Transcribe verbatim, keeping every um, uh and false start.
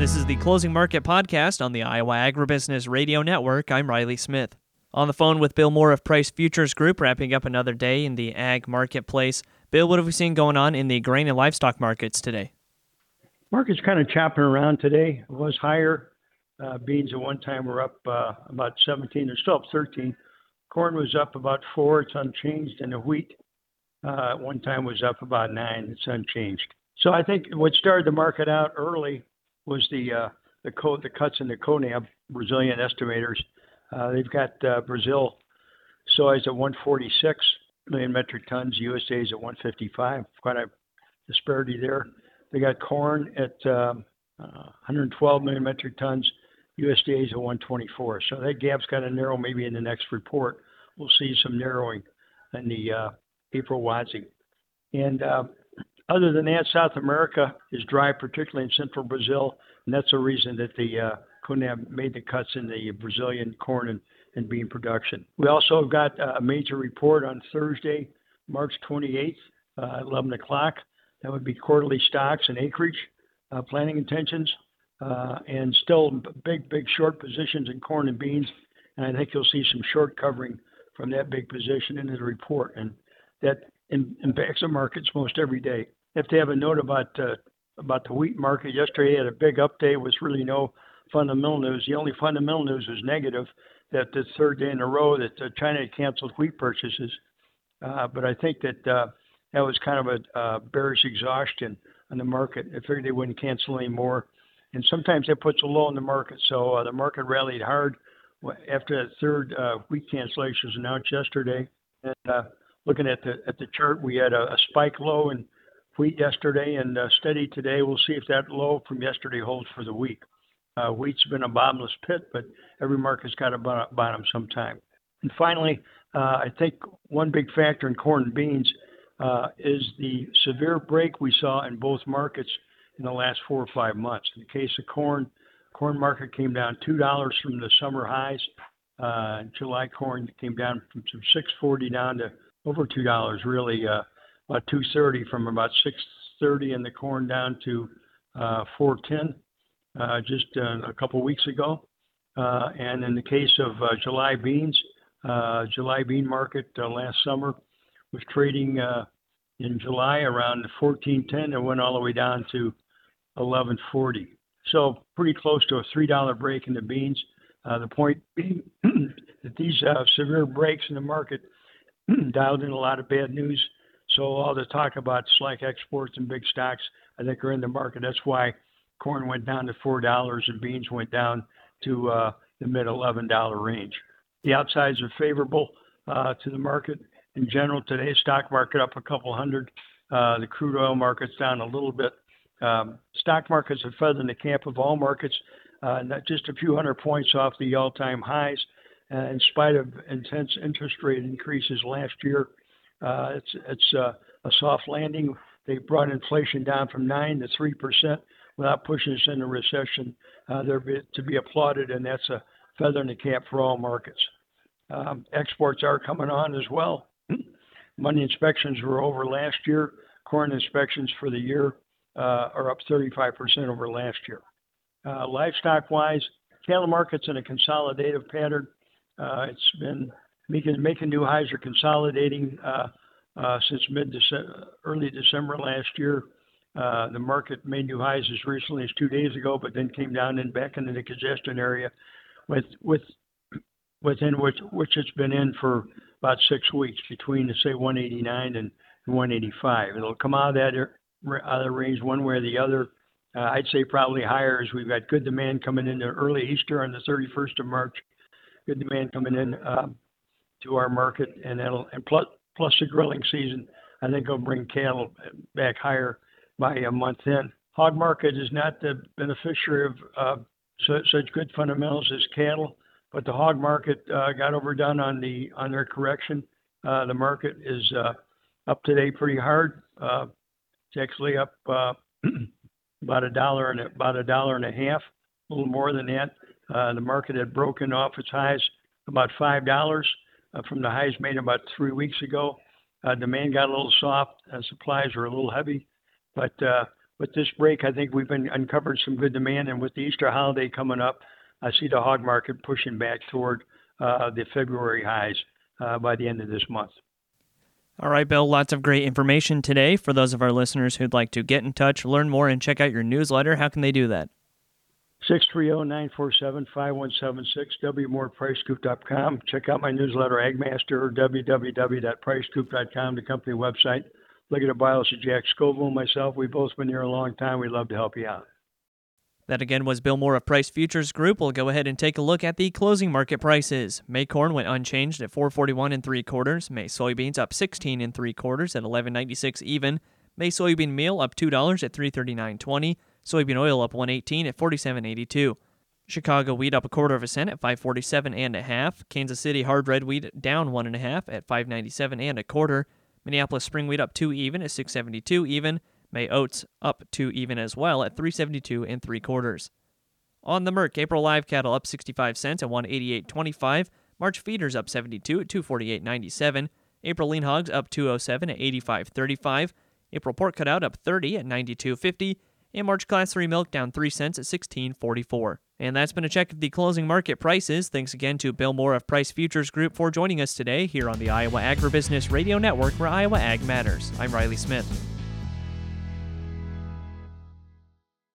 This is the Closing Market Podcast on the Iowa Agribusiness Radio Network. I'm Riley Smith. On the phone with Bill Moore of Price Futures Group, wrapping up another day in the ag marketplace. Bill, what have we seen going on in the grain and livestock markets today? Market's kind of chopping around today. It was higher. Uh, beans at one time were up uh, about seventeen. They're still up thirteen. Corn was up about four. It's unchanged. And the wheat uh, at one time was up about nine. It's unchanged. So I think what started the market out early was the uh, the, co- the cuts in the CONAB, Brazilian estimators. Uh, they've got uh, Brazil soys at one forty-six million metric tons. U S Da's at one fifty-five. Quite a disparity there. They got corn at um, uh, one hundred twelve million metric tons. U S D A's at one twenty-four. So that gap's got to narrow maybe in the next report. We'll see some narrowing in the uh, April W A S I. And uh, other than that, South America is dry, particularly in central Brazil. And that's the reason that the uh, CONAB made the cuts in the Brazilian corn and, and bean production. We also got a major report on Thursday, March twenty-eighth, uh, at eleven o'clock. That would be quarterly stocks and acreage uh, planting intentions. Uh, and still big, big short positions in corn and beans. And I think you'll see some short covering from that big position into the report. And that in, impacts the markets most every day. If they have a note about uh, about the wheat market, yesterday had a big update with really no fundamental news. The only fundamental news was negative, that the third day in a row that uh, China had canceled wheat purchases. Uh, but I think that uh, that was kind of a uh, bearish exhaustion on the market. I figured they wouldn't cancel any more. And sometimes that puts a low in the market. So uh, the market rallied hard after that third uh, wheat cancellation was announced yesterday. And uh, looking at the at the chart, we had a, a spike low in wheat yesterday and uh, steady today. We'll see if that low from yesterday holds for the week. Uh, wheat's been a bottomless pit, but every market's got a bottom sometime. And finally, uh, I think one big factor in corn and beans uh, is the severe break we saw in both markets in the last four or five months. In the case of corn, corn market came down two dollars from the summer highs. Uh, July corn came down from some six forty down to over two dollars, really uh, about two thirty, from about six thirty in the corn down to uh, four ten uh, just uh, a couple weeks ago. Uh, and in the case of uh, July beans, uh, July bean market uh, last summer was trading uh, in July around fourteen ten and went all the way down to eleven forty. So pretty close to a three dollar break in the beans. Uh, the point being that these uh, severe breaks in the market dialed in a lot of bad news. So all the talk about slack exports and big stocks, I think, are in the market. That's why corn went down to four dollars and beans went down to uh, the mid eleven dollar range. The outsides are favorable uh, to the market. In general, today's stock market up a couple hundred. Uh, the crude oil market's down a little bit. Um, stock markets are feathered in the camp of all markets, uh, not just a few hundred points off the all-time highs. Uh, in spite of intense interest rate increases last year, uh, it's it's uh, a soft landing. They brought inflation down from nine to three percent without pushing us into recession. Uh, they're be, to be applauded, and that's a feather in the cap for all markets. Um, exports are coming on as well. Money inspections were over last year. Corn inspections for the year uh, are up thirty-five percent over last year. Uh, livestock-wise, cattle market's in a consolidative pattern. Uh, it's been making, making new highs or consolidating uh, uh, since mid early December last year. Uh, the market made new highs as recently as two days ago, but then came down and back into the congestion area, with with within which which it's been in for about six weeks, between say one eighty-nine and one eighty-five. It'll come out of that out of the range one way or the other. Uh, I'd say probably higher, as we've got good demand coming into early Easter on the thirty-first of March. Good demand coming in uh, to our market, and that'll and plus plus the grilling season, I think will bring cattle back higher by a month in. Hog market is not the beneficiary of uh, such, such good fundamentals as cattle, but the hog market uh, got overdone on the on their correction. Uh, the market is uh, up today pretty hard. Uh, it's actually up uh, about a dollar and about a dollar and a half, a little more than that. Uh, the market had broken off its highs about five dollars uh, from the highs made about three weeks ago. Uh, demand got a little soft. Uh, supplies were a little heavy, but uh, with this break, I think we've been uncovered some good demand, and with the Easter holiday coming up, I see the hog market pushing back toward uh, the February highs uh, by the end of this month. All right, Bill, lots of great information today. For those of our listeners who'd like to get in touch, learn more, and check out your newsletter, how can they do that? six three zero, nine four seven, five one seven six, w more price scoop dot com. Check out my newsletter, Agmaster, or w w w dot price scoop dot com, the company website. Look at the bios of Jack Scoville and myself. We've both been here a long time. We'd love to help you out. That again was Bill Moore of Price Futures Group. We'll go ahead and take a look at the closing market prices. May corn went unchanged at four forty-one and three quarters. May soybeans up sixteen and three quarters at eleven ninety-six even. May soybean meal up two dollars at three thirty-nine twenty. Soybean oil up one eighteen at forty-seven eighty-two. Chicago wheat up a quarter of a cent at five forty-seven and a half. Kansas City hard red wheat down one and a half at five ninety-seven and a quarter. Minneapolis spring wheat up two even at six seventy-two even. May oats up two even as well at three seventy-two and three quarters. On the Merc, April live cattle up sixty-five cents at one eighty-eight twenty-five. March feeders up seventy-two at two forty-eight ninety-seven. April lean hogs up two oh seven at eighty-five thirty-five. April pork cutout up thirty at ninety-two fifty. And March Class three milk down three cents at sixteen forty-four. And that's been a check of the closing market prices. Thanks again to Bill Moore of Price Futures Group for joining us today here on the Iowa Agribusiness Radio Network, where Iowa Ag matters. I'm Riley Smith.